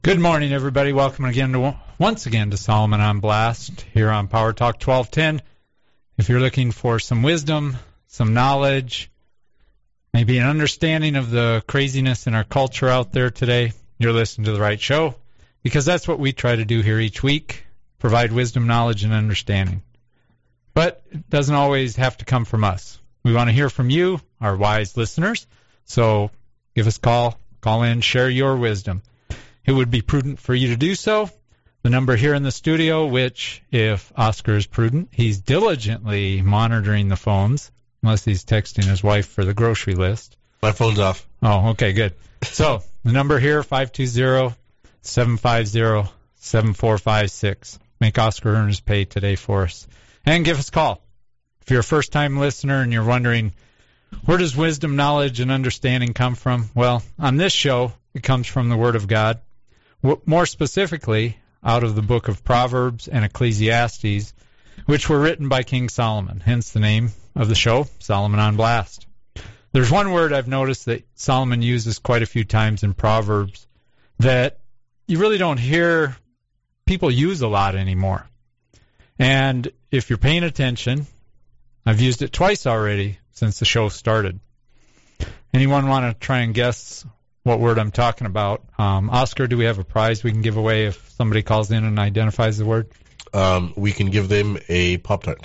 Good morning, everybody. Welcome once again to Solomon on Blast here on Power Talk 1210. If you're looking for some wisdom, some knowledge, maybe an understanding of the craziness in our culture out there today, you're listening to the right show, because that's what we try to do here each week, provide wisdom, knowledge, and understanding. But it doesn't always have to come from us. We want to hear from you, our wise listeners, so give us a call in, share your wisdom. It would be prudent for you to do so. The number here in the studio, which, if Oscar is prudent, he's diligently monitoring the phones, unless he's texting his wife for the grocery list. My phone's off. Oh, okay, good. So, the number here, 520-750-7456. Make Oscar earn his pay today for us. And give us a call. If you're a first-time listener and you're wondering, where does wisdom, knowledge, and understanding come from? Well, on this show, it comes from the Word of God. More specifically, out of the book of Proverbs and Ecclesiastes, which were written by King Solomon, hence the name of the show, Solomon on Blast. There's one word I've noticed that Solomon uses quite a few times in Proverbs that you really don't hear people use a lot anymore. And if you're paying attention, I've used it twice already since the show started. Anyone want to try and guess what word I'm talking about? Oscar, do we have a prize we can give away if somebody calls in and identifies the word? We can give them a Pop-Tart.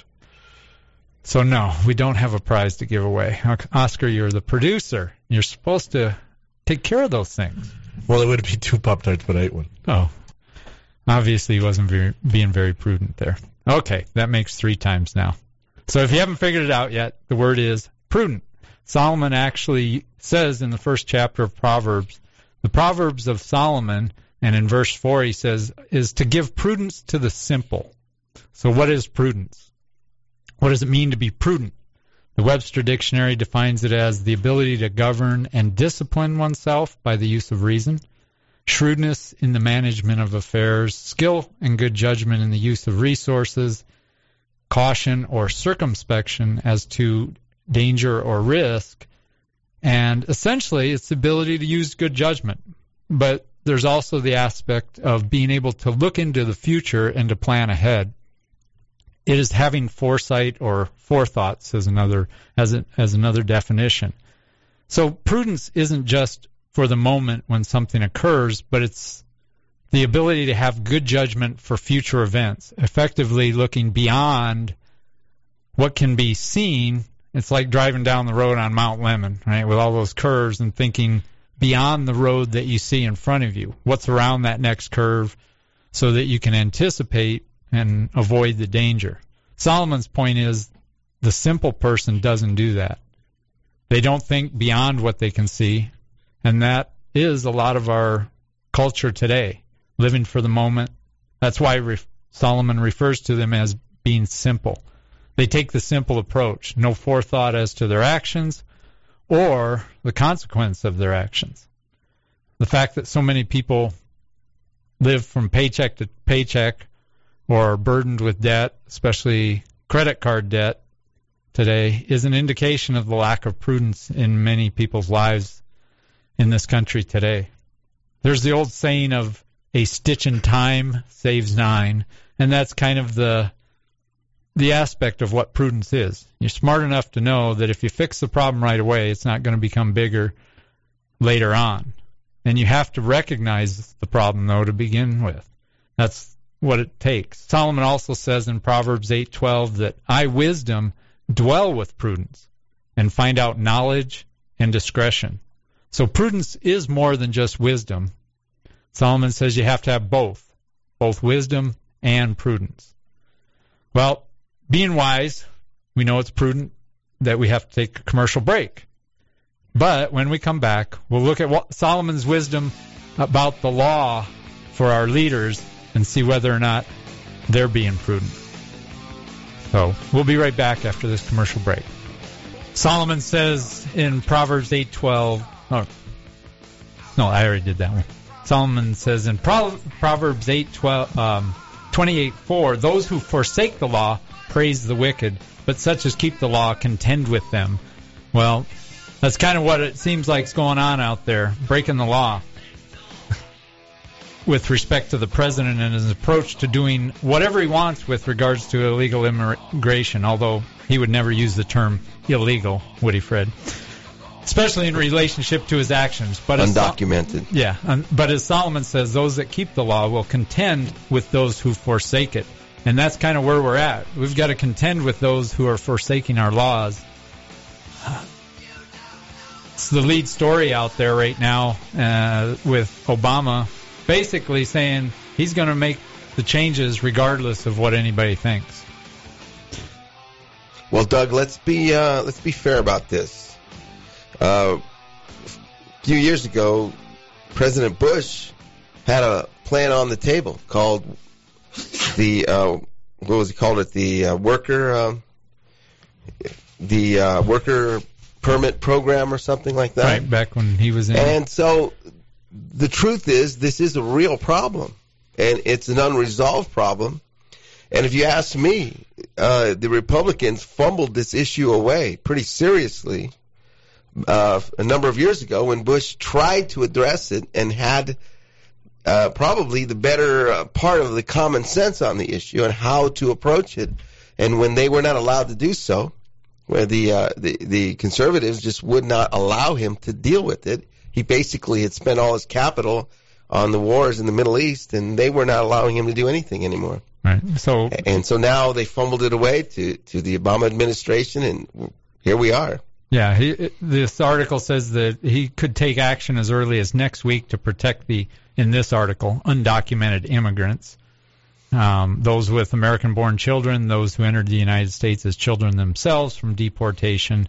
So, no, we don't have a prize to give away. Oscar, you're the producer. You're supposed to take care of those things. Well, it would be 2 Pop-Tarts, but I ate one. Oh. Obviously, he wasn't being very prudent there. Okay, that makes 3 times now. So if you haven't figured it out yet, the word is prudent. Solomon actually says in the first chapter of Proverbs, the Proverbs of Solomon, and in verse 4 he says, is to give prudence to the simple. So what is prudence? What does it mean to be prudent? The Webster Dictionary defines it as the ability to govern and discipline oneself by the use of reason, shrewdness in the management of affairs, skill and good judgment in the use of resources, caution or circumspection as to danger or risk, and essentially it's the ability to use good judgment. But there's also the aspect of being able to look into the future and to plan ahead. It is having foresight or forethought, as another definition. So prudence isn't just for the moment when something occurs, but it's the ability to have good judgment for future events, effectively looking beyond what can be seen. It's like driving down the road on Mount Lemmon, right, with all those curves and thinking beyond the road that you see in front of you. What's around that next curve so that you can anticipate and avoid the danger. Solomon's point is the simple person doesn't do that. They don't think beyond what they can see, and that is a lot of our culture today, living for the moment. That's why Solomon refers to them as being simple. They take the simple approach, no forethought as to their actions or the consequence of their actions. The fact that so many people live from paycheck to paycheck or are burdened with debt, especially credit card debt today, is an indication of the lack of prudence in many people's lives in this country today. There's the old saying of a stitch in time saves 9, and that's kind of the aspect of what prudence is. You're smart enough to know that if you fix the problem right away, it's not going to become bigger later on. And you have to recognize the problem, though, to begin with. That's what it takes. Solomon also says in Proverbs 8:12 that I, wisdom, dwell with prudence and find out knowledge and discretion. So prudence is more than just wisdom. Solomon says you have to have both wisdom and prudence. Well, being wise, we know it's prudent that we have to take a commercial break. But when we come back, we'll look at what Solomon's wisdom about the law for our leaders and see whether or not they're being prudent. So we'll be right back after this commercial break. Solomon says in Proverbs 8:12, no, I already did that one. Solomon says in Proverbs 28:4, those who forsake the law praise the wicked, but such as keep the law contend with them. Well, that's kind of what it seems like is going on out there, breaking the law. with respect to the president and his approach to doing whatever he wants with regards to illegal immigration, although he would never use the term illegal, would he, Fred? Especially in relationship to his actions. But undocumented. But as Solomon says, those that keep the law will contend with those who forsake it. And that's kind of where we're at. We've got to contend with those who are forsaking our laws. It's the lead story out there right now with Obama basically saying he's going to make the changes regardless of what anybody thinks. Well, Doug, let's be fair about this. A few years ago, President Bush had a plan on the table called the what was he called it? The worker permit program or something like that. Right, back when he was in. And so the truth is, this is a real problem, and it's an unresolved problem. And if you ask me, the Republicans fumbled this issue away pretty seriously a number of years ago when Bush tried to address it and had probably the better part of the common sense on the issue and how to approach it. And when they were not allowed to do so, where the conservatives just would not allow him to deal with it, he basically had spent all his capital on the wars in the Middle East, and they were not allowing him to do anything anymore. Right. So now they fumbled it away to the Obama administration, and here we are. Yeah, this article says that he could take action as early as next week to protect in this article, undocumented immigrants, those with American-born children, those who entered the United States as children themselves from deportation.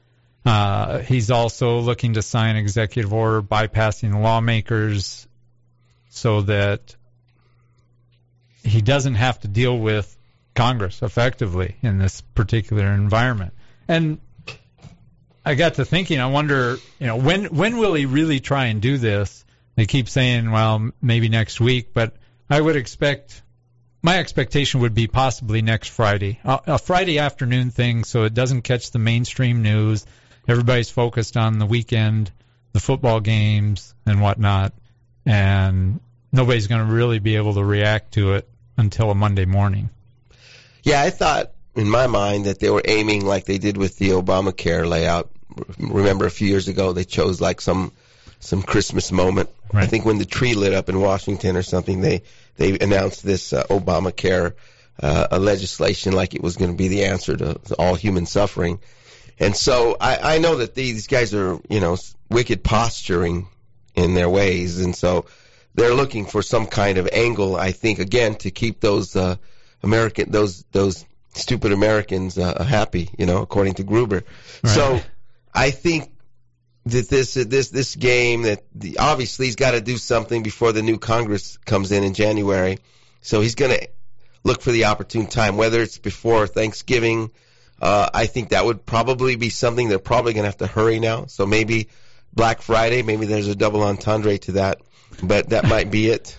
He's also looking to sign executive order bypassing lawmakers so that he doesn't have to deal with Congress effectively in this particular environment. And I got to thinking, I wonder, when will he really try and do this? They keep saying, well, maybe next week, but I would expect, my expectation would be possibly next Friday, a Friday afternoon thing, so it doesn't catch the mainstream news. Everybody's focused on the weekend, the football games and whatnot, and nobody's going to really be able to react to it until a Monday morning. Yeah, I thought in my mind that they were aiming like they did with the Obamacare layout. Remember a few years ago they chose like some Christmas moment. Right. I think when the tree lit up in Washington or something, they announced this Obamacare legislation like it was going to be the answer to all human suffering. And so I know that these guys are, wicked posturing in their ways, and so they're looking for some kind of angle, I think, again, to keep those those stupid Americans happy, according to Gruber. Right. So I think that this game that obviously he's got to do something before the new Congress comes in January. So he's going to look for the opportune time, whether it's before Thanksgiving. I think that would probably be something they're probably going to have to hurry now. So maybe Black Friday, maybe there's a double entendre to that, but that might be it.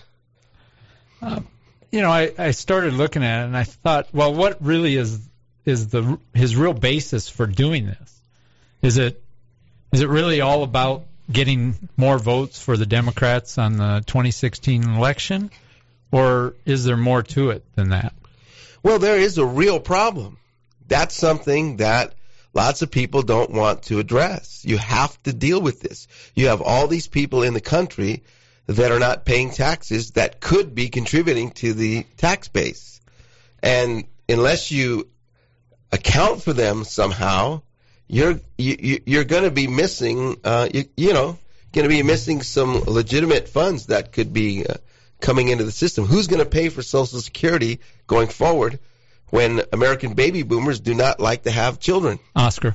I started looking at it and I thought, well, what really is his real basis for doing this? Is it really all about getting more votes for the Democrats on the 2016 election, or is there more to it than that? Well, there is a real problem. That's something that lots of people don't want to address. You have to deal with this. You have all these people in the country that are not paying taxes that could be contributing to the tax base. And unless you account for them somehow, you're going to be missing, going to be missing some legitimate funds that could be coming into the system. Who's going to pay for Social Security going forward when American baby boomers do not like to have children? Oscar.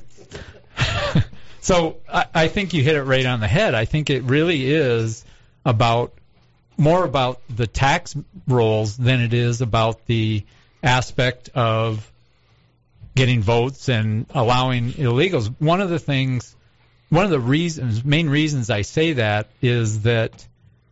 So I think you hit it right on the head. I think it really is more about the tax rolls than it is about the aspect of getting votes and allowing illegals. One of the main reasons I say that is that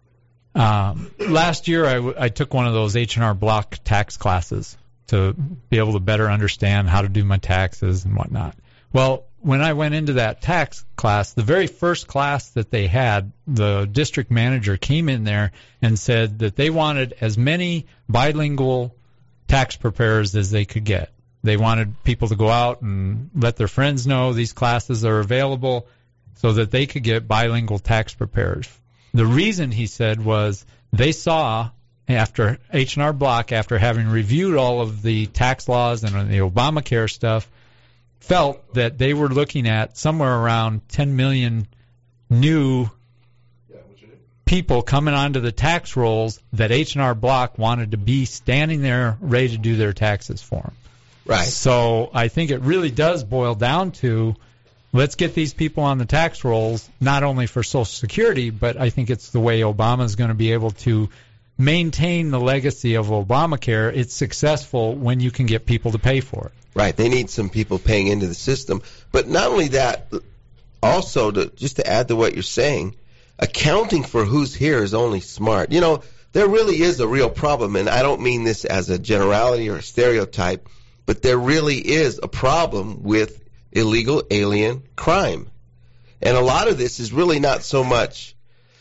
last year I took one of those H&R Block tax classes to be able to better understand how to do my taxes and whatnot. Well, when I went into that tax class, the very first class that they had, the district manager came in there and said that they wanted as many bilingual tax preparers as they could get. They wanted people to go out and let their friends know these classes are available so that they could get bilingual tax preparers. The reason, he said, was they saw after H&R Block, after having reviewed all of the tax laws and the Obamacare stuff, felt that they were looking at somewhere around 10 million new people coming onto the tax rolls that H&R Block wanted to be standing there ready to do their taxes for them. Right. So I think it really does boil down to, let's get these people on the tax rolls, not only for Social Security, but I think it's the way Obama's going to be able to maintain the legacy of Obamacare. It's successful when you can get people to pay for it. Right. They need some people paying into the system. But not only that, also, just to add to what you're saying, accounting for who's here is only smart. You know, there really is a real problem, and I don't mean this as a generality or a stereotype, but there really is a problem with illegal alien crime. And a lot of this is really not so much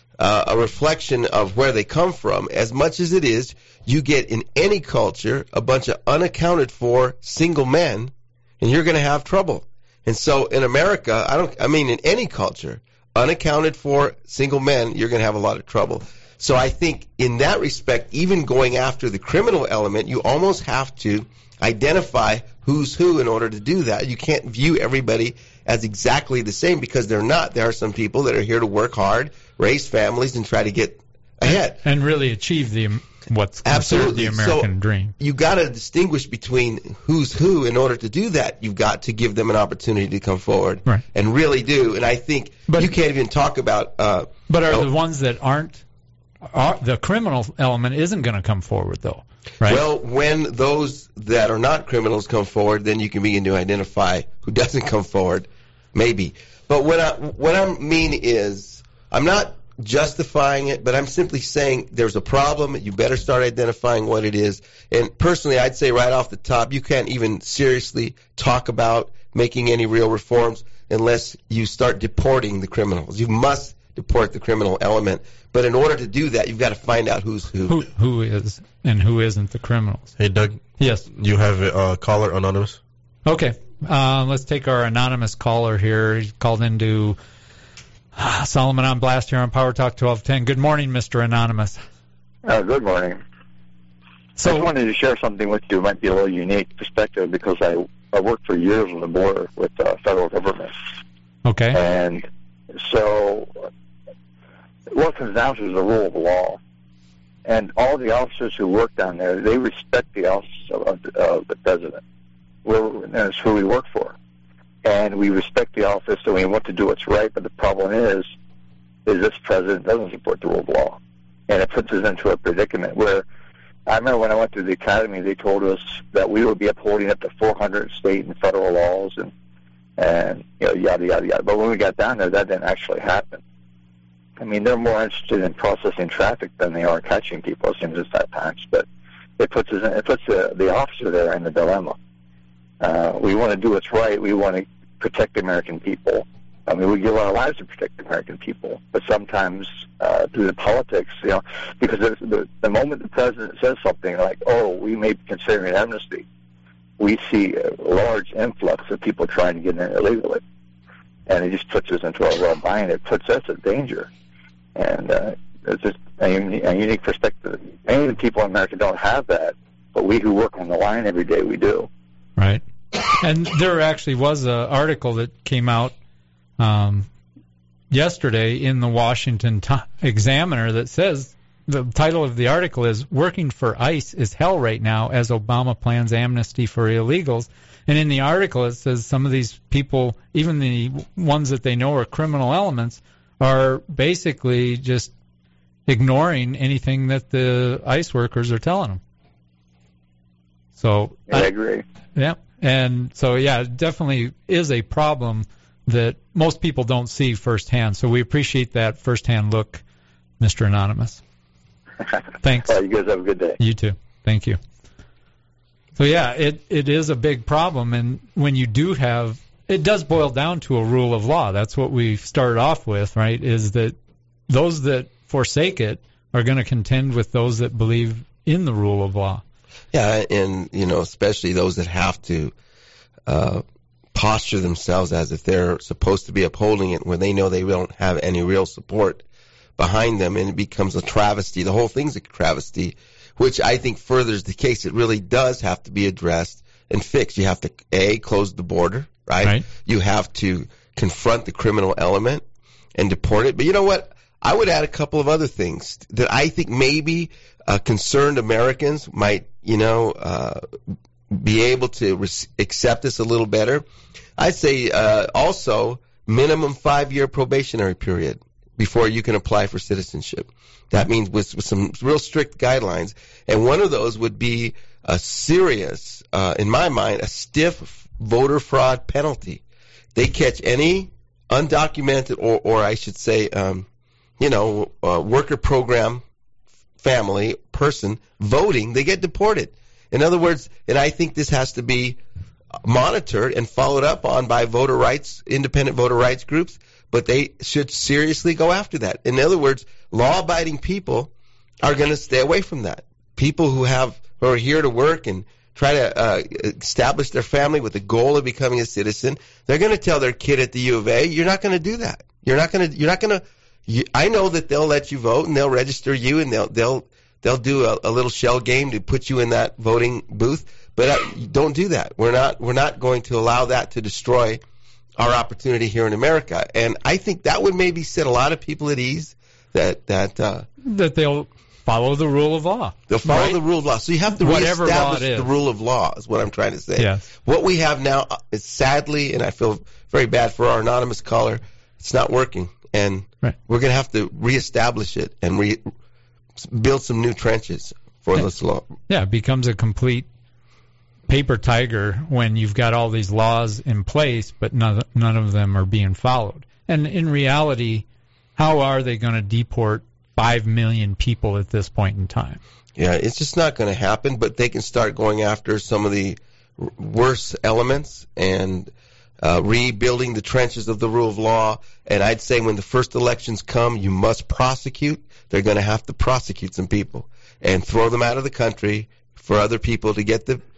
a reflection of where they come from, as much as it is you get in any culture a bunch of unaccounted for single men, and you're going to have trouble. And so in America, in any culture, unaccounted for single men, you're going to have a lot of trouble. So I think in that respect, even going after the criminal element, you almost have to identify who's who in order to do that. You can't view everybody as exactly the same, because they're not. There are some people that are here to work hard, raise families, and try to get ahead. And really achieve what's considered the American dream. You got to distinguish between who's who in order to do that. You've got to give them an opportunity to come forward, right, and really do. And I think you can't even talk about. But are the ones that aren't, the criminal element isn't going to come forward, though, right? Well, when those that are not criminals come forward, then you can begin to identify who doesn't come forward, maybe. But what I mean is, I'm not justifying it, but I'm simply saying there's a problem. You better start identifying what it is. And personally, I'd say right off the top, you can't even seriously talk about making any real reforms unless you start deporting the criminals. You must deport the criminal element. But in order to do that, you've got to find out who's who. Who is and who isn't the criminals. Hey, Doug. Yes. You have a caller, Anonymous? Okay. Let's take our anonymous caller here. He called into Solomon on Blast here on Power Talk 1210. Good morning, Mr. Anonymous. Good morning. So I just wanted to share something with you. It might be a little unique perspective, because I worked for years on the border with the federal government. Okay. And so what comes down to is the rule of law. And all the officers who work down there, they respect the office of the president. That's who we work for. And we respect the office, and we want to do what's right. But the problem is this president doesn't support the rule of law. And it puts us into a predicament where, I remember when I went to the academy, they told us that we would be upholding up to 400 state and federal laws and yada, yada, yada. But when we got down there, that didn't actually happen. I mean, they're more interested in processing traffic than they are catching people, it seems at times. But it puts the officer there in the dilemma. We want to do what's right. We want to protect the American people. I mean, we give our lives to protect the American people. But sometimes, through the politics, because the moment the president says something like, oh, we may be considering amnesty, we see a large influx of people trying to get in illegally. And it just puts us into a world bind. It puts us at danger. And it's just a unique perspective. Many of the people in America don't have that, but we who work on the line every day, we do. Right. And there actually was an article that came out yesterday in the Washington Examiner that says, the title of the article is "Working for ICE is Hell Right Now as Obama Plans Amnesty for Illegals." And in the article it says some of these people, even the ones that they know are criminal elements, are basically just ignoring anything that the ICE workers are telling them. So I agree. Yeah. And so, yeah, it definitely is a problem that most people don't see firsthand. So we appreciate that firsthand look, Mr. Anonymous. Thanks. Well, you guys have a good day. You too. Thank you. So, yeah, it is a big problem. And when you do have it does boil down to a rule of law. That's what we started off with, right, is that those that forsake it are going to contend with those that believe in the rule of law. Yeah, and, especially those that have to posture themselves as if they're supposed to be upholding it when they know they don't have any real support behind them, and it becomes a travesty. The whole thing's a travesty, which I think furthers the case. It really does have to be addressed and fixed. You have to, close the border, right? You have to confront the criminal element and deport it. But you know what? I would add a couple of other things that I think maybe concerned Americans might, be able to accept this a little better. I'd say also minimum 5-year probationary period before you can apply for citizenship. That means with some real strict guidelines. And one of those would be a serious, in my mind, a stiff voter fraud penalty. They catch any undocumented or I should say, worker program family person voting, they get deported. In other words, and I think this has to be monitored and followed up on by independent voter rights groups, but they should seriously go after that. In other words, law-abiding people are going to stay away from that. People who are here to work and try to establish their family with the goal of becoming a citizen, they're going to tell their kid at the U of A, you're not going to do that. You're not going to. I know that they'll let you vote and they'll register you and they'll do a little shell game to put you in that voting booth, but don't do that. We're not going to allow that to destroy our opportunity here in America. And I think that would maybe set a lot of people at ease that they'll follow the rule of law. They'll follow the rule of law. So you have to reestablish the rule of law is what I'm trying to say. Yes. What we have now is sadly, and I feel very bad for our anonymous caller, it's not working. And we're going to have to reestablish it and build some new trenches for this law. Yeah, it becomes a complete paper tiger when you've got all these laws in place, but none of them are being followed. And in reality, how are they going to deport 5 million people at this point in time? Yeah, it's just not going to happen, but they can start going after some of the worst elements and rebuilding the trenches of the rule of law. And I'd say when the first elections come, you must prosecute. They're going to have to prosecute some people and throw them out of the country for other people to get it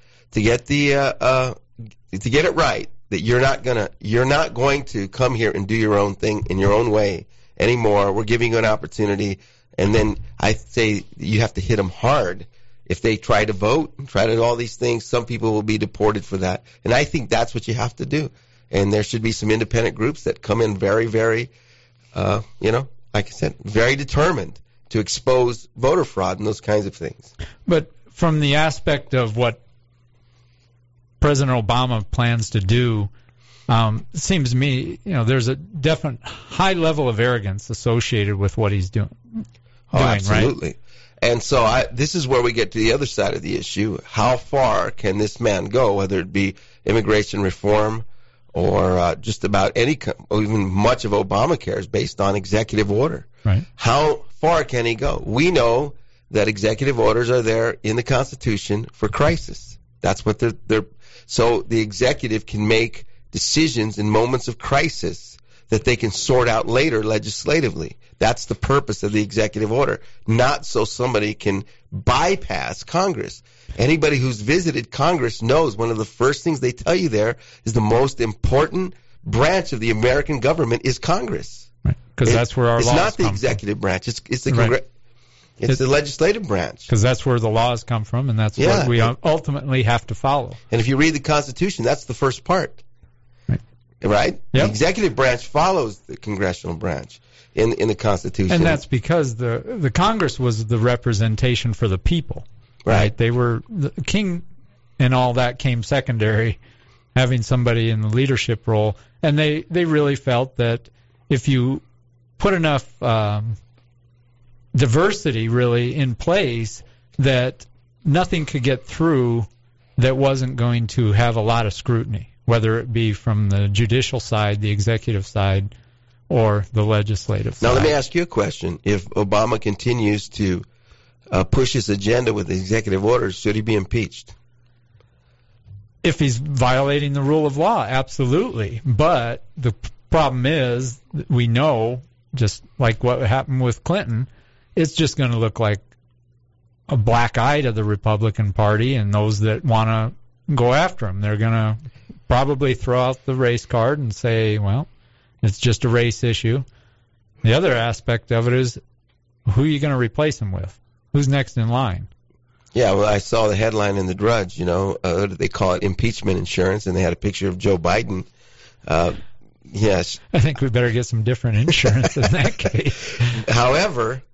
right. That you're not going to come here and do your own thing in your own way anymore. We're giving you an opportunity, and then I say you have to hit them hard. If they try to vote and try to do all these things, some people will be deported for that. And I think that's what you have to do. And there should be some independent groups that come in very, very, like I said, very determined to expose voter fraud and those kinds of things. But from the aspect of what President Obama plans to do, it seems to me, there's a definite high level of arrogance associated with what he's doing. Absolutely. Right? And so this is where we get to the other side of the issue. How far can this man go, whether it be immigration reform or just about or even much of Obamacare is based on executive order. Right. How far can he go? We know that executive orders are there in the Constitution for crisis. That's what they're so the executive can make decisions in moments of crisis that they can sort out later legislatively. That's the purpose of the executive order, not so somebody can bypass Congress. Anybody who's visited Congress knows one of the first things they tell you there is the most important branch of the American government is Congress. Right. Because that's where our laws come from. It's not the executive branch. It's the legislative branch. Because that's where the laws come from, and that's what we ultimately have to follow. And if you read the Constitution, that's the first part. Right? Yep. The executive branch follows the congressional branch in the Constitution. And that's because the Congress was the representation for the people. Right? They were the king, and all that came secondary, having somebody in the leadership role. And they really felt that if you put enough diversity really in place, that nothing could get through that wasn't going to have a lot of scrutiny, whether it be from the judicial side, the executive side, or the legislative side. Now, let me ask you a question. If Obama continues to push his agenda with the executive orders, should he be impeached? if he's violating the rule of law, absolutely. But the problem is, we know, just like what happened with Clinton, it's just going to look like a black eye to the Republican Party and those that want to go after him. They're going to probably throw out the race card and say, well, it's just a race issue. The other aspect of it is, who are you going to replace him with? Who's next in line? Yeah, well, I saw the headline in the Drudge, they call it impeachment insurance, and they had a picture of Joe Biden. Yes. I think we better get some different insurance in that case. However,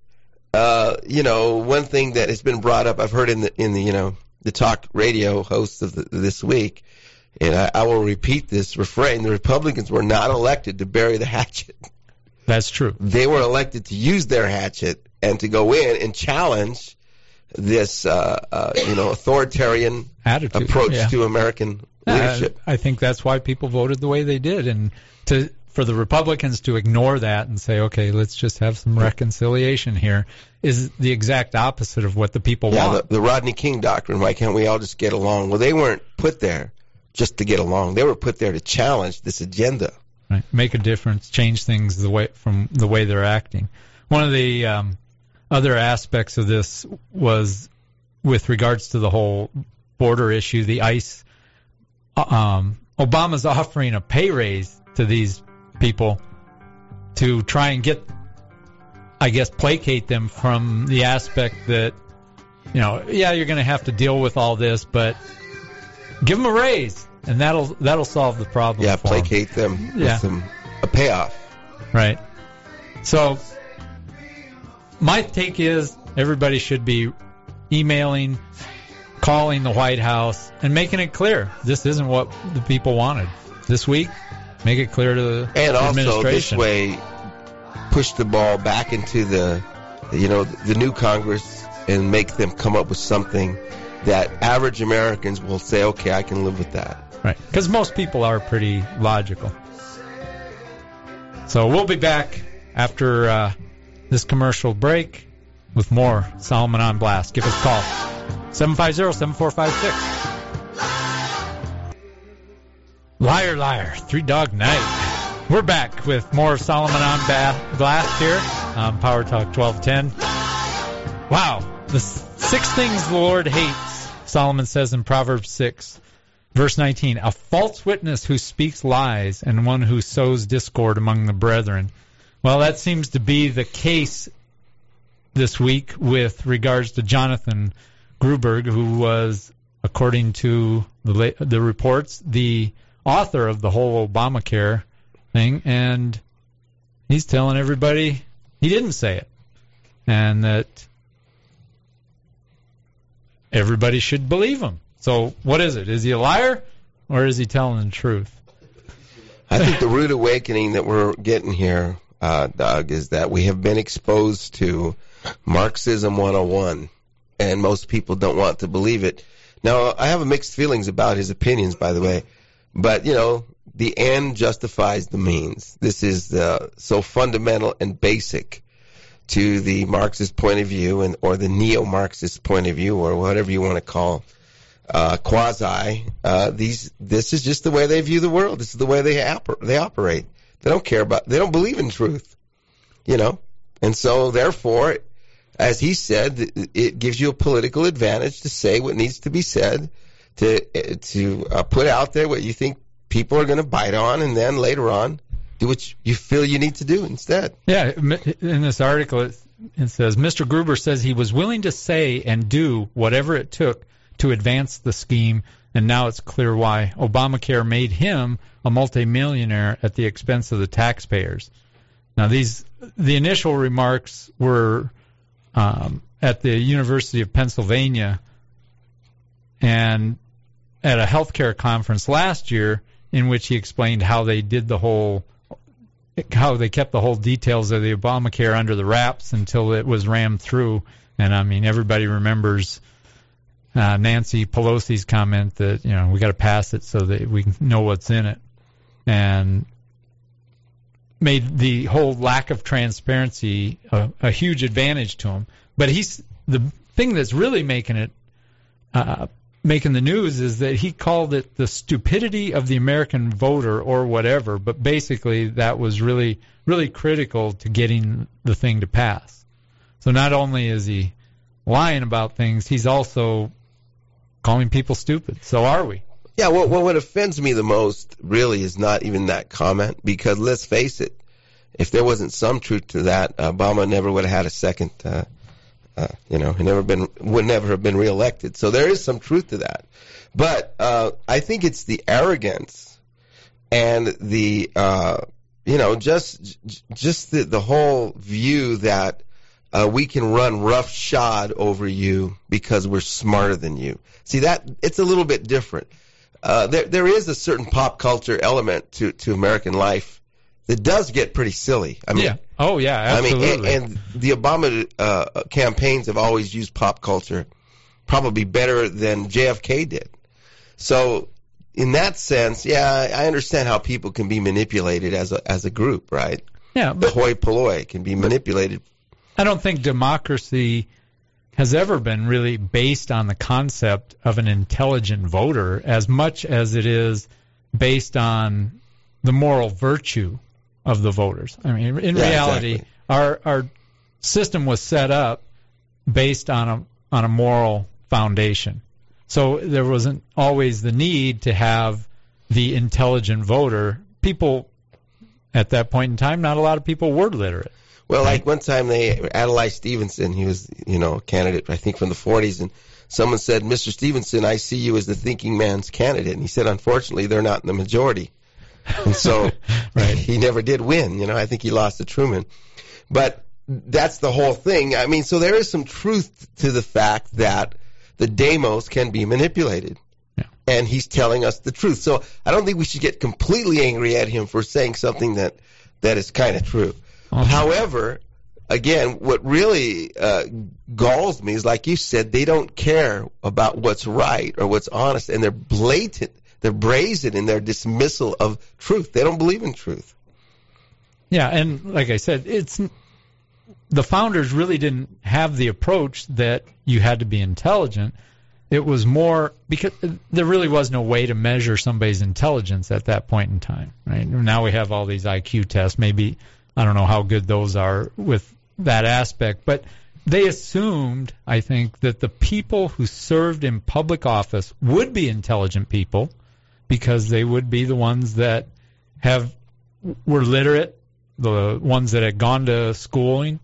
one thing that has been brought up, I've heard in the talk radio hosts of this week, and I will repeat this refrain: the Republicans were not elected to bury the hatchet. That's true. They were elected to use their hatchet and to go in and challenge this, authoritarian attitude, approach to American leadership. I think that's why people voted the way they did, and for the Republicans to ignore that and say, okay, let's just have some reconciliation here, is the exact opposite of what the people want. The Rodney King doctrine, why can't we all just get along? Well, they weren't put there just to get along. They were put there to challenge this agenda. Right. Make a difference, change things from the way they're acting. One of the other aspects of this was with regards to the whole border issue, the ICE. Obama's offering a pay raise to these people to try and placate them from the aspect that, you're going to have to deal with all this, but give them a raise, and that'll solve the problem. Yeah, placate them with a payoff. Right. So my take is everybody should be emailing, calling the White House, and making it clear this isn't what the people wanted. This week, make it clear to the administration. And also, this way, push the ball back into the new Congress and make them come up with something that average Americans will say, okay, I can live with that. Right, because most people are pretty logical. So we'll be back after this commercial break with more Solomon on Blast. Give us a call, 750-7456. Liar, liar, Three Dog Night. We're back with more Solomon on Blast here on Power Talk 1210. Wow, the 6 things the Lord hates, Solomon says in Proverbs 6. Verse 19, a false witness who speaks lies and one who sows discord among the brethren. Well, that seems to be the case this week with regards to Jonathan Gruberg, who was, according to the reports, the author of the whole Obamacare thing, and he's telling everybody he didn't say it, and that everybody should believe him. So what is it? Is he a liar, or is he telling the truth? I think the rude awakening that we're getting here, Doug, is that we have been exposed to Marxism 101, and most people don't want to believe it. Now, I have mixed feelings about his opinions, by the way, but, the end justifies the means. This is so fundamental and basic to the Marxist point of view or the neo-Marxist point of view, or whatever you want to call quasi. This is just the way they view the world. This is the way they operate. They don't believe in truth, and so therefore, as he said, it gives you a political advantage to say what needs to be said, to put out there what you think people are going to bite on, and then later on do what you feel you need to do instead. Yeah, in this article it says, Mr. Gruber says he was willing to say and do whatever it took to advance the scheme, and now it's clear why. Obamacare made him a multimillionaire at the expense of the taxpayers. Now, the initial remarks were at the University of Pennsylvania and at a healthcare conference last year, in which he explained how they kept the whole details of the Obamacare under the wraps until it was rammed through. And I mean, everybody remembers Nancy Pelosi's comment that, we got to pass it so that we know what's in it, and made the whole lack of transparency a huge advantage to him. But the thing that's really making it making the news is that he called it the stupidity of the American voter or whatever, but basically that was really, really critical to getting the thing to pass. So not only is he lying about things, he's also calling people stupid. So are we? Yeah, well, what offends me the most really is not even that comment, because let's face it, if there wasn't some truth to that, Obama never would have had a second, he would never have been reelected. So there is some truth to that. But I think it's the arrogance and the, just the whole view that we can run roughshod over you because we're smarter than you. See, that it's a little bit different. There is a certain pop culture element to American life that does get pretty silly. I mean, yeah. Oh, yeah, absolutely. And the Obama campaigns have always used pop culture probably better than JFK did. So in that sense, yeah, I understand how people can be manipulated as a group, right? Yeah, but the hoi polloi can be manipulated. I don't think democracy has ever been really based on the concept of an intelligent voter as much as it is based on the moral virtue of the voters. I mean, in reality, exactly. Our system was set up based on a moral foundation. So there wasn't always the need to have the intelligent voter. People at that point in time, not a lot of people were literate. Well, like one time Adlai Stevenson, he was, a candidate, I think from the 40s, and someone said, Mr. Stevenson, I see you as the thinking man's candidate. And he said, unfortunately, they're not in the majority. And so right. He never did win. I think he lost to Truman. But that's the whole thing. I mean, so there is some truth to the fact that the demos can be manipulated. Yeah. And he's telling us the truth. So I don't think we should get completely angry at him for saying something that is kind of true. Uh-huh. However, again, what really galls me is, like you said, they don't care about what's right or what's honest, and they're blatant. They're brazen in their dismissal of truth. They don't believe in truth. Yeah, and like I said, the founders really didn't have the approach that you had to be intelligent. It was more because there really was no way to measure somebody's intelligence at that point in time. Right? Now we have all these IQ tests. Maybe I don't know how good those are with that aspect, but they assumed, I think, that the people who served in public office would be intelligent people, because they would be the ones that were literate, the ones that had gone to school,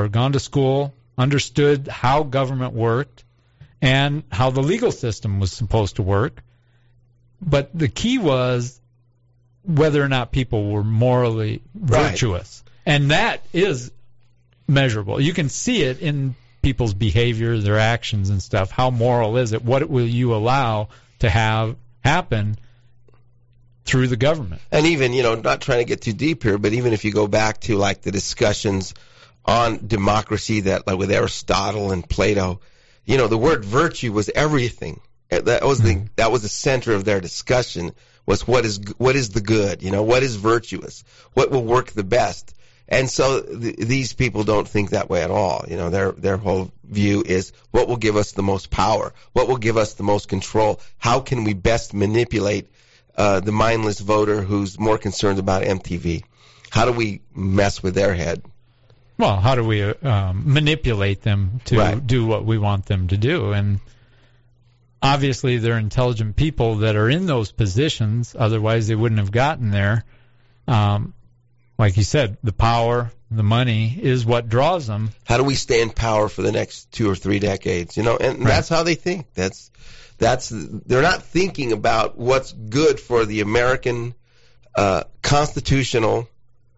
understood how government worked and how the legal system was supposed to work. But the key was whether or not people were morally virtuous. Right. And that is measurable. You can see it in people's behavior, their actions and stuff. How moral is it? What will you allow to have happen through the government? And even, not trying to get too deep here, but even if you go back to like the discussions on democracy that, like with Aristotle and Plato, the word virtue was everything. That was the center of their discussion, was what is the good, what is virtuous, what will work the best. And so these people don't think that way at all. Their whole view is what will give us the most power, what will give us the most control, how can we best manipulate the mindless voter who's more concerned about MTV? How do we mess with their head? Well, how do we manipulate them to do what we want them to do? And obviously they're intelligent people that are in those positions, otherwise they wouldn't have gotten there. Like you said, the power, the money is what draws them. How do we stay in power for the next 2 or 3 decades? And that's how they think. They're not thinking about what's good for the American constitutional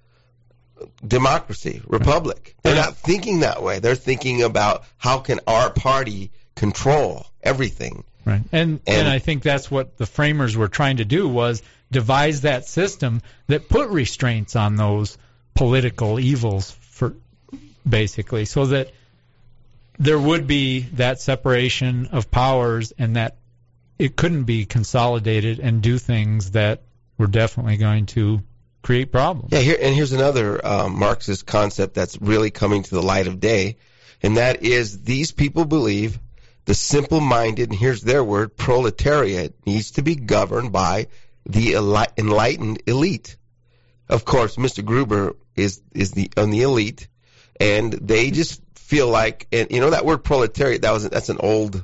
democracy, republic. They're not thinking that way. They're thinking about how can our party control everything. Right. And I think that's what the framers were trying to do, was devise that system that put restraints on those political evils, for basically, so that there would be that separation of powers and that it couldn't be consolidated and do things that were definitely going to create problems. Yeah, here's another Marxist concept that's really coming to the light of day, and that is these people believe the simple-minded, and here's their word, proletariat, needs to be governed by the enlightened elite. Of course, Mr. Gruber is on the elite, and they just feel like, and that word proletariat, that's an old,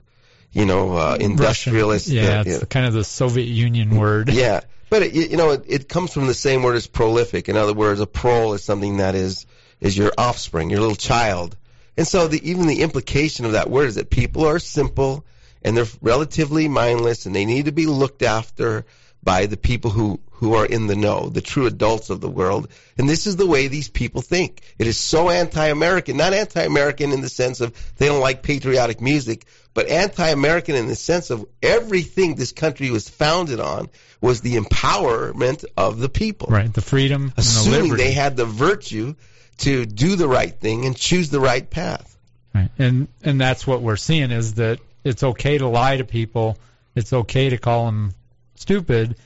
industrialist. Russian, it's kind of the Soviet Union word. Yeah, but it comes from the same word as prolific. In other words, a prole is something that is your offspring, your little child. And so even the implication of that word is that people are simple and they're relatively mindless, and they need to be looked after by the people who are in the know, the true adults of the world. And this is the way these people think. It is so anti-American, not anti-American in the sense of they don't like patriotic music, but anti-American in the sense of everything this country was founded on was the empowerment of the people. Right, the freedom and the liberty. Assuming they had the virtue to do the right thing and choose the right path. Right. And that's what we're seeing, is that it's okay to lie to people. It's okay to call them stupid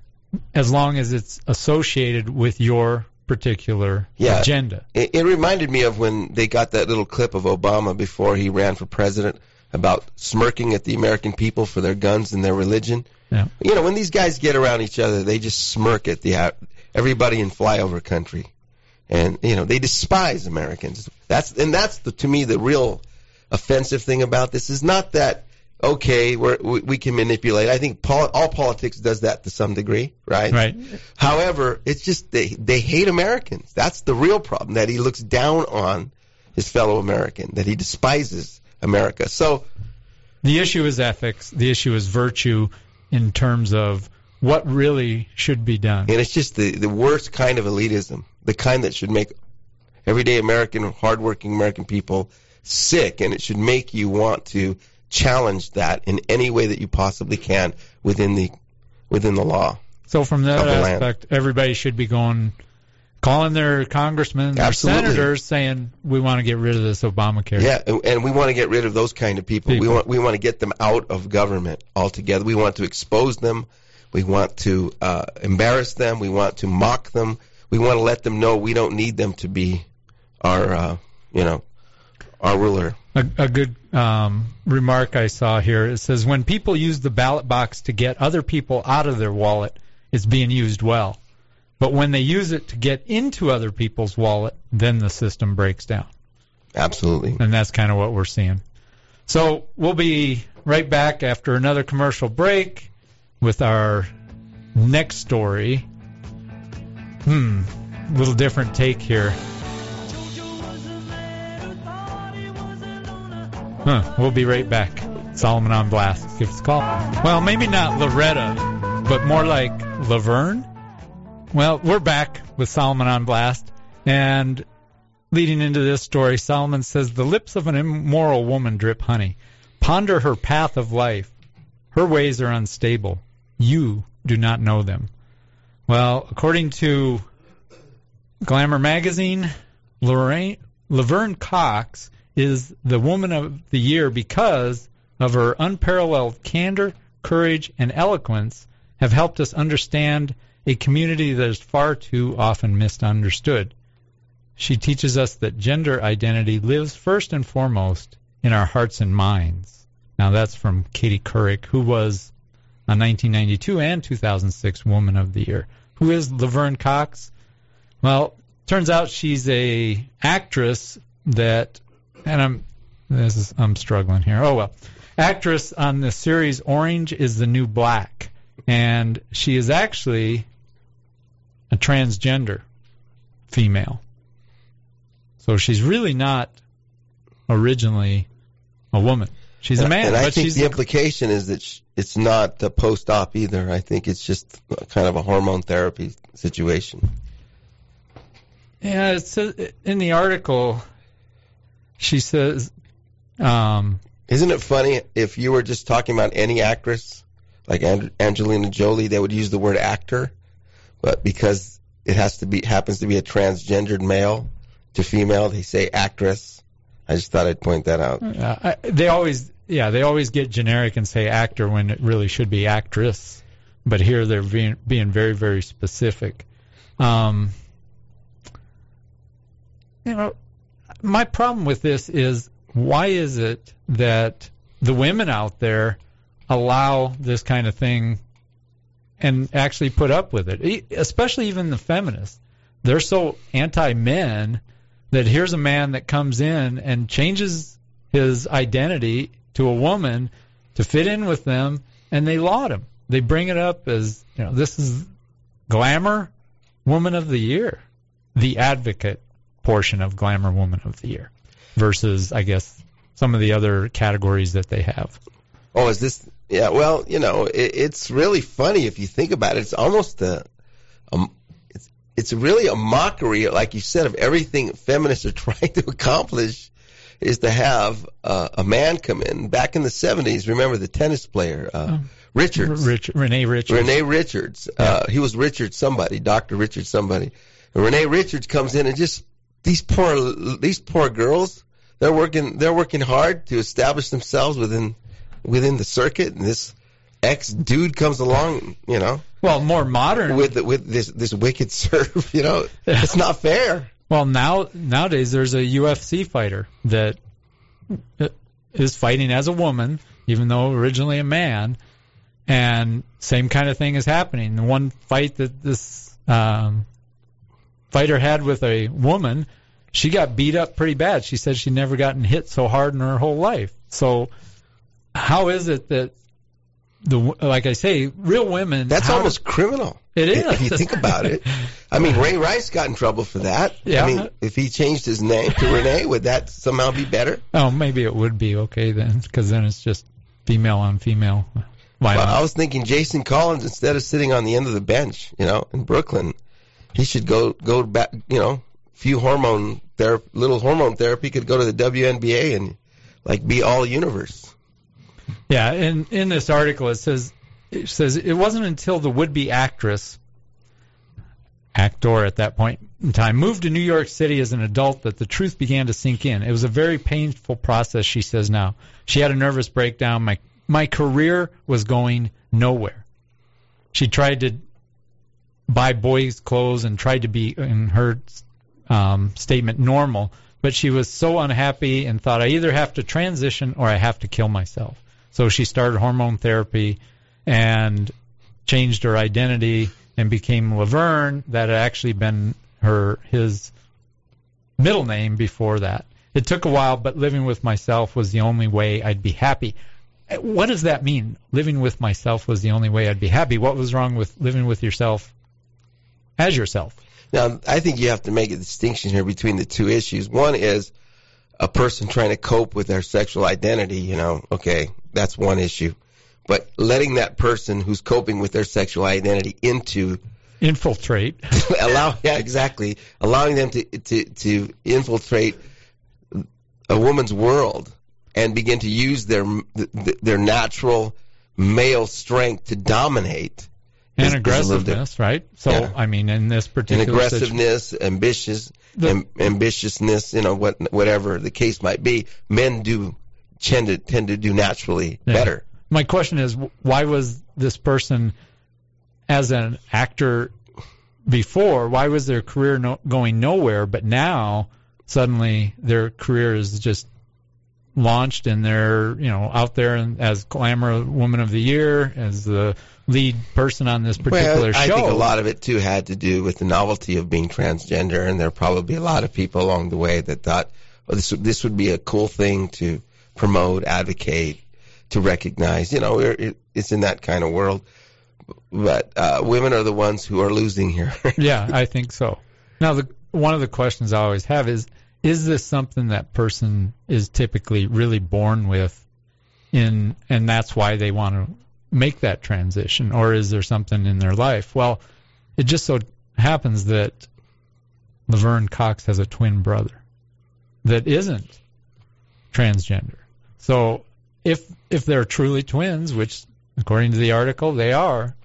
as long as it's associated with your particular agenda. It reminded me of when they got that little clip of Obama before he ran for president about smirking at the American people for their guns and their religion. Yeah. When these guys get around each other, they just smirk at everybody in flyover country. And, they despise Americans. That's to me, the real offensive thing about this is not that, okay, we can manipulate. I think all politics does that to some degree, right? Right. However, it's just they hate Americans. That's the real problem, that he looks down on his fellow American, that he despises America. So the issue is ethics. The issue is virtue in terms of what really should be done. And it's just the worst kind of elitism, the kind that should make everyday American, hardworking American people sick, and it should make you want to challenge that in any way that you possibly can within the law. So from that aspect, everybody should be calling their congressmen, their senators, saying we want to get rid of this Obamacare. Yeah, and we want to get rid of those kind of people. We want to get them out of government altogether. We want to expose them. We want to embarrass them. We want to mock them. We want to let them know we don't need them to be our ruler. A good remark I saw here, it says, when people use the ballot box to get other people out of their wallet, it's being used well. But when they use it to get into other people's wallet, then the system breaks down. Absolutely. And that's kind of what we're seeing. So we'll be right back after another commercial break with our next story. A little different take here. We'll be right back. Solomon on Blast. Give us a call. Well, maybe not Loretta, but more like Laverne. Well, we're back with Solomon on Blast. And leading into this story, Solomon says, the lips of an immoral woman drip honey. Ponder her path of life. Her ways are unstable. You do not know them. Well, according to Glamour magazine, Laverne Cox is the Woman of the Year because of her unparalleled candor, courage, and eloquence have helped us understand a community that is far too often misunderstood. She teaches us that gender identity lives first and foremost in our hearts and minds. Now that's from Katie Couric, who was a 1992 and 2006 Woman of the Year. Who is Laverne Cox? Well, turns out she's a actress that, and I'm struggling here. Oh well, actress on the series Orange is the New Black, and she is actually a transgender female. So she's really not originally a woman. She's a man. And I but think she's the implication is that it's not post-op either. I think it's just kind of a hormone therapy situation. Yeah, it says in the article, she says... Isn't it funny if you were just talking about any actress, like Angelina Jolie, they would use the word actor, but because it happens to be a transgendered male to female, they say actress. I just thought I'd point that out. They always get generic and say actor when it really should be actress, but here they're being very, very specific. My problem with this is, why is it that the women out there allow this kind of thing and actually put up with it, especially even the feminists. They're so anti-men that here's a man that comes in and changes his identity to a woman to fit in with them, and they laud him. They bring it up as, this is Glamour Woman of the Year, the advocate portion of Glamour Woman of the Year, versus, I guess, some of the other categories that they have. Oh, is this? Yeah, well, it's really funny if you think about it. It's almost it's really a mockery, like you said, of everything feminists are trying to accomplish, is to have a man come in. Back in the 70s, remember the tennis player, Richards. Renee Richards. Renee Richards. He was Richard somebody, Dr. Richard somebody. And Renee Richards comes in and just, these poor girls, they're working hard to establish themselves within the circuit, and this ex-dude comes along, Well, more modern. With this wicked serve, It's not fair. Well, nowadays there's a UFC fighter that is fighting as a woman, even though originally a man, and same kind of thing is happening. The one fight that this fighter had with a woman, she got beat up pretty bad. She said she'd never gotten hit so hard in her whole life. So how is it that, like I say, real women... That's almost criminal. It is. If you think about it. I mean, Ray Rice got in trouble for that. Yeah. I mean, if he changed his name to Renee, would that somehow be better? Oh, maybe it would be okay then, because then it's just female on female violence. Well, I was thinking Jason Collins, instead of sitting on the end of the bench, in Brooklyn, he should go back, little hormone therapy, could go to the WNBA and, be all universe. Yeah, in this article it says it wasn't until the would-be actor at that point in time moved to New York City as an adult that the truth began to sink in. It was a very painful process, she says now. She had a nervous breakdown. My career was going nowhere. She tried to buy boys' clothes and tried to be, in her statement, normal, but she was so unhappy and thought, I either have to transition or I have to kill myself. So she started hormone therapy and changed her identity and became Laverne. That had actually been his middle name before that. It took a while, but living with myself was the only way I'd be happy. What does that mean? Living with myself was the only way I'd be happy. What was wrong with living with yourself as yourself? Now, I think you have to make a distinction here between the two issues. One is a person trying to cope with their sexual identity, okay, that's one issue. But letting that person who's coping with their sexual identity infiltrate. Allowing them to infiltrate a woman's world and begin to use their natural male strength to dominate. And aggressiveness, right? So, yeah. I mean, in this particular aggressiveness, ambitiousness, whatever the case might be, men tend to do naturally better. My question is, why was this person, as an actor before, why was their career going nowhere, but now suddenly their career is just launched and they're, out there as Glamour Woman of the Year, as the lead person on this particular show? I think a lot of it, too, had to do with the novelty of being transgender, and there are probably a lot of people along the way that thought, well, this would be a cool thing to promote, advocate, to recognize. It's in that kind of world. But women are the ones who are losing here. Yeah, I think so. Now, one of the questions I always have is this something that person is typically really born with, and that's why they want to make that transition, or is there something in their life? Well, it just so happens that Laverne Cox has a twin brother that isn't transgender. So if they're truly twins, which according to the article they are,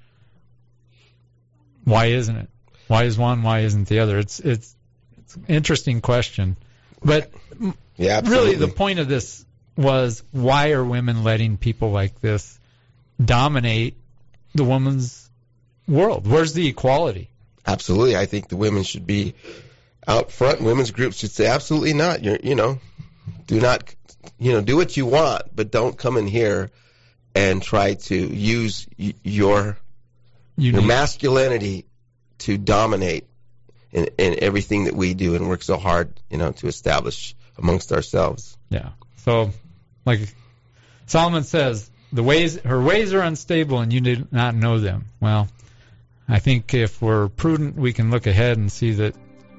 why isn't it? Why is one? Why isn't the other? It's an interesting question, but yeah, really the point of this was, why are women letting people like this dominate the woman's world? Where's the equality? Absolutely. I think the women should be out front. Women's groups should say, absolutely not. Do not do what you want, but don't come in here and try to use your masculinity to dominate in everything that we do and work so hard, to establish amongst ourselves. Yeah. So, like Solomon says, her ways are unstable, and you do not know them. Well, I think if we're prudent, we can look ahead and see that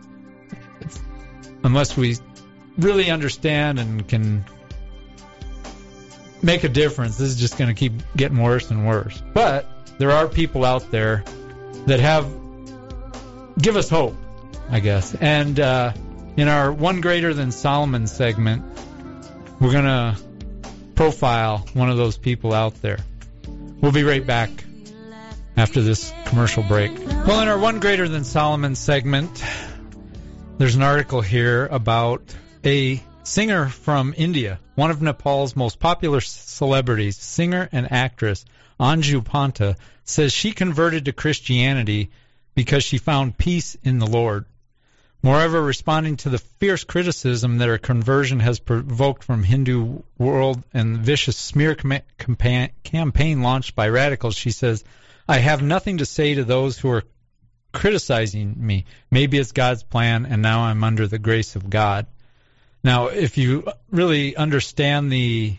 unless we really understand and can make a difference, this is just going to keep getting worse and worse. But there are people out there that give us hope, I guess. And in our One Greater Than Solomon segment, we're going to profile one of those people out there. We'll be right back after this commercial break. Well, in our One Greater Than Solomon segment, there's an article here about a singer from India, one of Nepal's most popular celebrities, singer and actress Anju Panta, says she converted to Christianity because she found peace in the Lord. Moreover, responding to the fierce criticism that her conversion has provoked from Hindu world and the vicious smear campaign launched by radicals, she says, I have nothing to say to those who are criticizing me. Maybe it's God's plan, and now I'm under the grace of God. Now, if you really understand the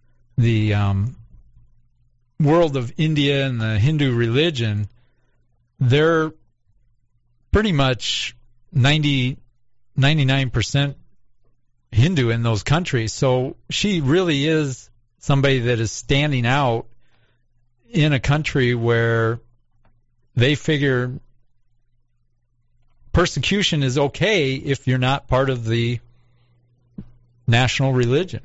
world of India and the Hindu religion, they're pretty much 99% Hindu in those countries. So she really is somebody that is standing out in a country where they figure persecution is okay if you're not part of the national religion.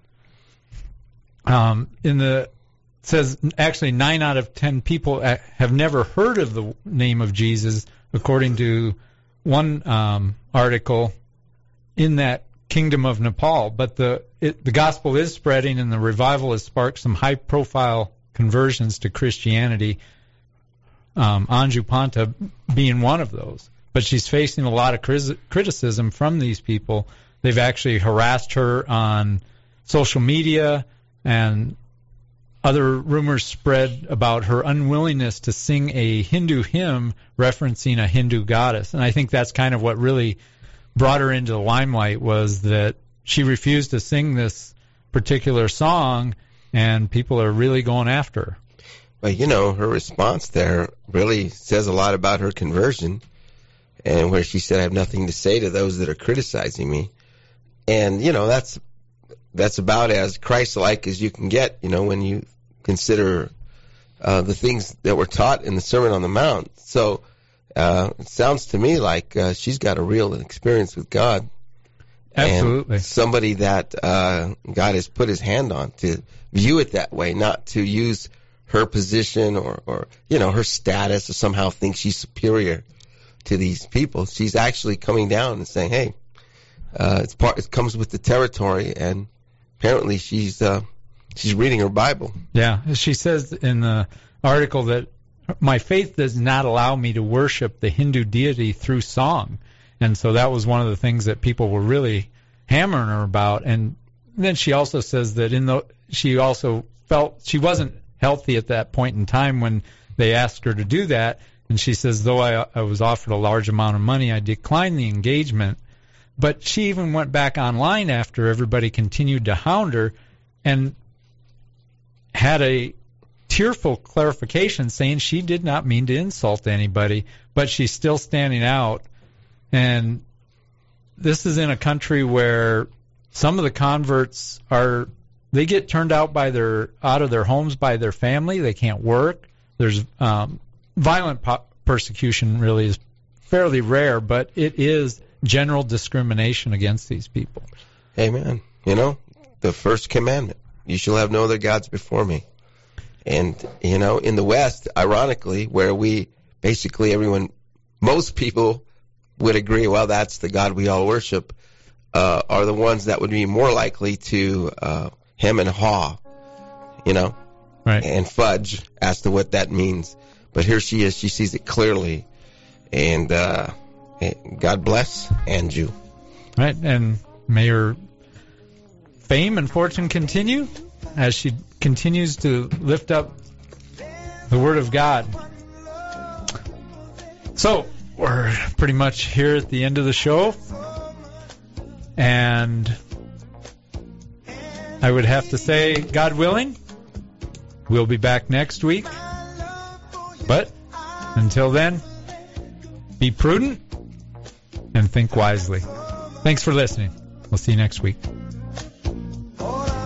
It says actually 9 out of 10 people have never heard of the name of Jesus, according to one article in that kingdom of Nepal. But the gospel is spreading, and the revival has sparked some high-profile conversions to Christianity. Anju Panta being one of those. But she's facing a lot of criticism from these people. They've actually harassed her on social media, and other rumors spread about her unwillingness to sing a Hindu hymn referencing a Hindu goddess. And I think that's kind of what really brought her into the limelight, was that she refused to sing this particular song, and people are really going after her. Well, her response there really says a lot about her conversion, and where she said, I have nothing to say to those that are criticizing me. And, that's about as Christ-like as you can get, when you consider the things that were taught in the Sermon on the Mount. So it sounds to me like she's got a real experience with God. Absolutely. And somebody that God has put his hand on, to view it that way, not to use her position or her status or somehow think she's superior to these people. She's actually coming down and saying, hey, it comes with the territory, and apparently she's reading her Bible. Yeah, she says in the article that my faith does not allow me to worship the Hindu deity through song. And so that was one of the things that people were really hammering her about. And then she also says that she also felt she wasn't healthy at that point in time when they asked her to do that. And she says, though I was offered a large amount of money, I declined the engagement. But she even went back online after everybody continued to hound her and had a tearful clarification saying she did not mean to insult anybody, but she's still standing out. And this is in a country where some of the converts they get turned out out of their homes by their family. They can't work. There's violent persecution really is fairly rare, but it is general discrimination against these people. Amen. The first commandment, you shall have no other gods before me. And, in the West, ironically, where most people would agree, well, that's the God we all worship, are the ones that would be more likely to hem and haw, right, and fudge as to what that means. But here she is, she sees it clearly, and God bless Anju. Right, and may her fame and fortune continue as she continues to lift up the Word of God. So, we're pretty much here at the end of the show. And I would have to say, God willing, we'll be back next week. But until then, be prudent and think wisely. Thanks for listening. We'll see you next week.